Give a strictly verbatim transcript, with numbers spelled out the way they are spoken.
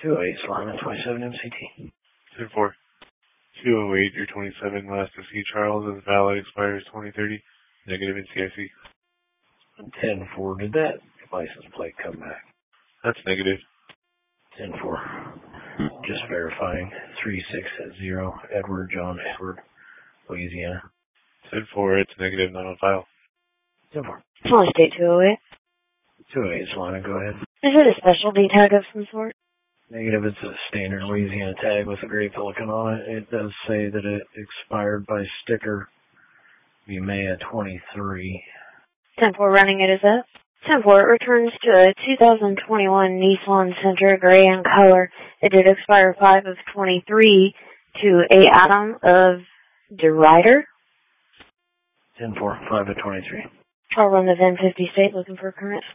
two oh eight, Solana, twenty-seven M C T. ten four. two oh eight, you're twenty-seven, last to see Charles, is valid, expires twenty thirty, negative in C I C. ten four, did that license plate come back? That's negative. ten four, just verifying, three six zero, Edward John Edward, Louisiana. ten four, it's negative, not on file. ten four. Solana State two oh eight. two oh eight, Solana, go ahead. Is it a specialty tag of some sort? Negative, it's a standard Louisiana tag with a gray pelican on it. It does say that it expired by sticker be May of twenty-three. ten four running it is up. ten four, it returns to a two thousand twenty-one Nissan Sentra gray in color. It did expire five of twenty-three to a Adam of DeRider. ten four, five of twenty-three. I'll run the V I N fifty state looking for current.